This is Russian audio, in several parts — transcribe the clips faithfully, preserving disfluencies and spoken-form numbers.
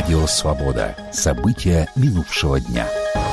Радио «Свобода». События минувшего дня.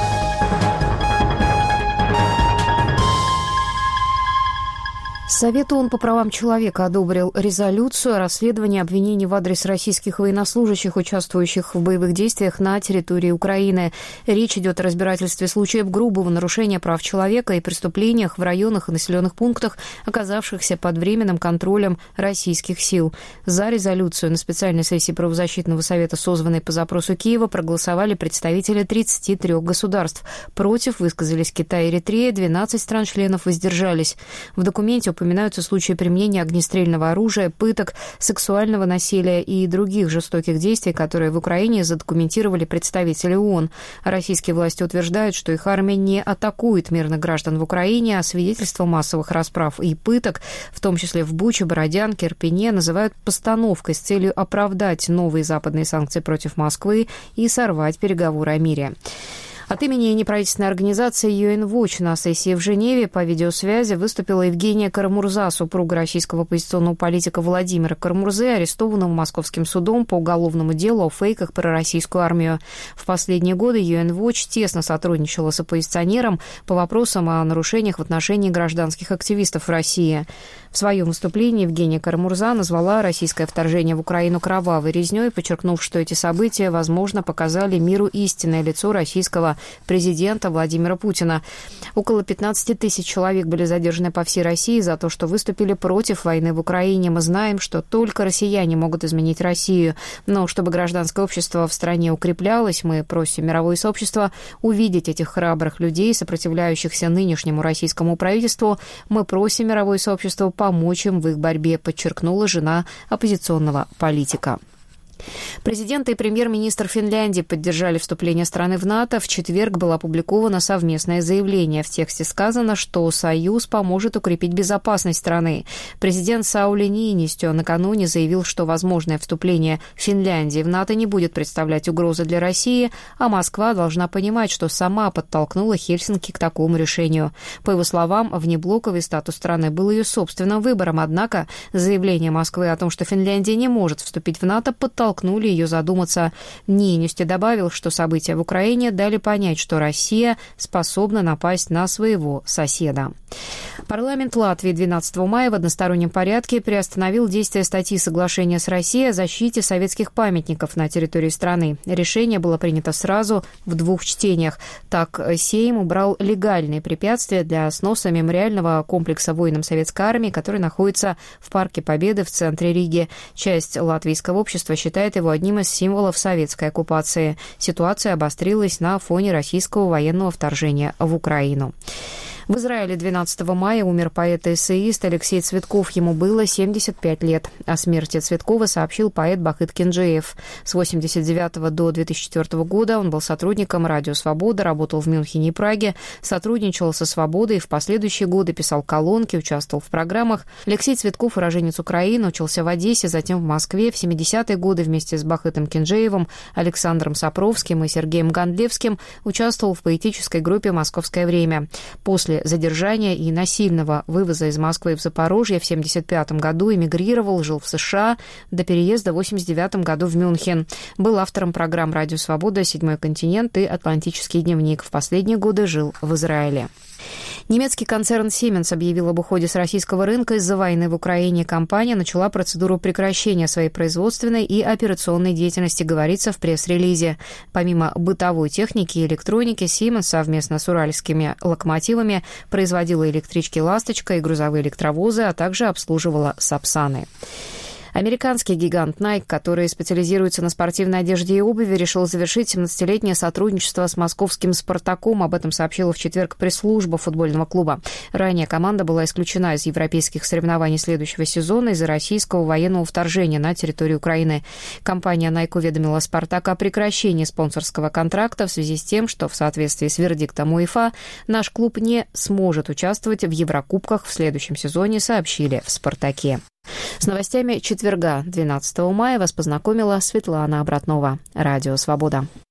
Совет ООН по правам человека одобрил резолюцию о расследовании обвинений в адрес российских военнослужащих, участвующих в боевых действиях на территории Украины. Речь идет о разбирательстве случаев грубого нарушения прав человека и преступлениях в районах и населенных пунктах, оказавшихся под временным контролем российских сил. За резолюцию на специальной сессии правозащитного совета, созванной по запросу Киева, проголосовали представители тридцати трёх государств. Против высказались Китай и Эритрея, двенадцать стран-членов воздержались. В документе упоминаются случаи применения огнестрельного оружия, пыток, сексуального насилия и других жестоких действий, которые в Украине задокументировали представители ООН. Российские власти утверждают, что их армия не атакует мирных граждан в Украине, а свидетельства массовых расправ и пыток, в том числе в Буче, Бородянке, Ирпене, называют постановкой с целью оправдать новые западные санкции против Москвы и сорвать переговоры о мире. От имени неправительственной организации ю эн Watch на сессии в Женеве по видеосвязи выступила Евгения Карамурза, супруга российского оппозиционного политика Владимира Карамурзы, арестованного Московским судом по уголовному делу о фейках про российскую армию. В последние годы ю эн Watch тесно сотрудничала с оппозиционером по вопросам о нарушениях в отношении гражданских активистов в России. В своем выступлении Евгения Карамурза назвала российское вторжение в Украину кровавой резнёй, подчеркнув, что эти события, возможно, показали миру истинное лицо российского президента Владимира Путина. Около пятнадцати тысяч человек были задержаны по всей России за то, что выступили против войны в Украине. Мы знаем, что только россияне могут изменить Россию. Но чтобы гражданское общество в стране укреплялось, мы просим мировое сообщество увидеть этих храбрых людей, сопротивляющихся нынешнему российскому правительству. Мы просим мировое сообщество помочь им в их борьбе, подчеркнула жена оппозиционного политика. Президент и премьер-министр Финляндии поддержали вступление страны в НАТО. В четверг было опубликовано совместное заявление. В тексте сказано, что Союз поможет укрепить безопасность страны. Президент Саули Ниинистё накануне заявил, что возможное вступление Финляндии в НАТО не будет представлять угрозы для России, а Москва должна понимать, что сама подтолкнула Хельсинки к такому решению. По его словам, внеблоковый статус страны был ее собственным выбором, однако заявление Москвы о том, что Финляндия не может вступить в НАТО, подтолкнуло толкнули ее задуматься. Ниинистё добавил, что события в Украине дали понять, что Россия способна напасть на своего соседа. Парламент Латвии двенадцатого мая в одностороннем порядке приостановил действие статьи соглашения с Россией о защите советских памятников на территории страны. Решение было принято сразу в двух чтениях. Так, Сейм убрал легальные препятствия для сноса мемориального комплекса воинам Советской армии, который находится в Парке Победы в центре Риги. Часть латвийского общества считает его одним из символов советской оккупации. Ситуация обострилась на фоне российского военного вторжения в Украину. В Израиле двенадцатого мая умер поэт и эссеист Алексей Цветков. Ему было семьдесят пять лет. О смерти Цветкова сообщил поэт Бахыт Кинджеев. С восемьдесят девятого до две тысячи четвёртого года он был сотрудником «Радио Свобода», работал в Мюнхене и Праге, сотрудничал со «Свободой» и в последующие годы писал колонки, участвовал в программах. Алексей Цветков, уроженец Украины, учился в Одессе, затем в Москве. В семидесятые годы вместе с Бахытом Кинджеевым, Александром Сапровским и Сергеем Гандлевским участвовал в поэтической группе «Московское время». После задержания и насильного вывоза из Москвы в Запорожье в семьдесят пятом году эмигрировал, жил в США, до переезда в восемьдесят девятом году в Мюнхен. Был автором программ «Радио Свобода», «Седьмой континент» и «Атлантический дневник». В последние годы жил в Израиле. Немецкий концерн Siemens объявил об уходе с российского рынка из-за войны в Украине. Компания начала процедуру прекращения своей производственной и операционной деятельности, говорится в пресс-релизе. Помимо бытовой техники и электроники, Siemens совместно с уральскими локомотивами производила электрички «Ласточка» и грузовые электровозы, а также обслуживала «Сапсаны». Американский гигант Nike, который специализируется на спортивной одежде и обуви, решил завершить семнадцатилетнее сотрудничество с московским «Спартаком». Об этом сообщила в четверг пресс-служба футбольного клуба. Ранее команда была исключена из европейских соревнований следующего сезона из-за российского военного вторжения на территорию Украины. Компания Nike уведомила «Спартак» о прекращении спонсорского контракта в связи с тем, что в соответствии с вердиктом УЕФА наш клуб не сможет участвовать в Еврокубках в следующем сезоне, сообщили в «Спартаке». С новостями четверга, двенадцатого мая, вас познакомила Светлана Обратнова. Радио «Свобода».